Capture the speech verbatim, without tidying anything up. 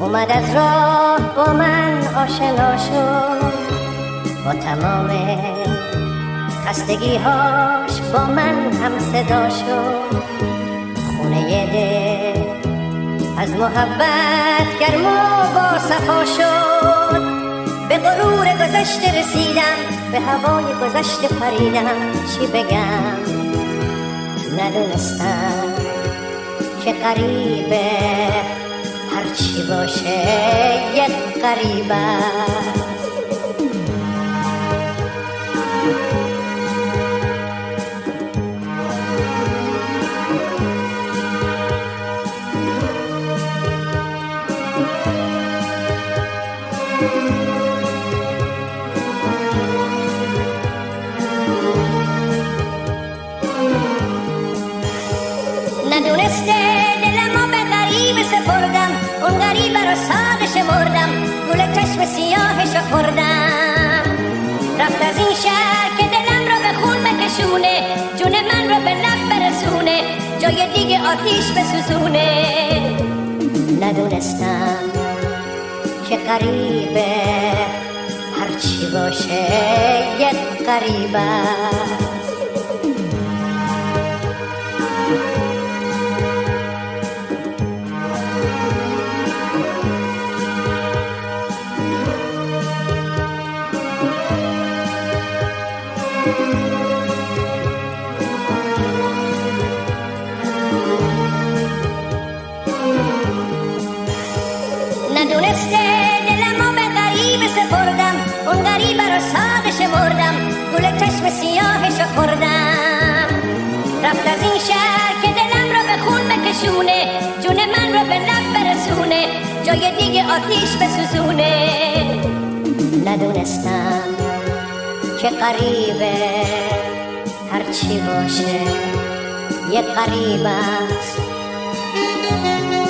اومد از راه با من آشنا شد، با تمام خستگی‌هاش با من هم صدا شد. خونه دل از محبت گرم و با صفا شد. به غرور گذشته رسیدم، به هوای گذشته پریدم. چی بگم ندونستم که غریبه، هرچی باشه یک غریبه. ندونسته دلمو به غریبه سپردم، اون غریبه رو ساده شمردم، گل چشم سیاهشو خوردم. رفت از این شهر که دلم رو به خون بکشونه، جون من رو به لب برسونه، جای دیگه آتیش بسوزونه. ندونستم که غریبه، هرچی باشه یک غریبه. ندونسته دلمو به غریبه سپردم، اون غریبه رو ساده شمردم، گل چشم سیاهشو خوردم. رفت از این شهر که دلم رو به خون بکشونه، جون من رو به لب برسونه، جای دیگه آتیش بسوزونه. ندونستم که غریبه، هرچی باشه یک غریبه است.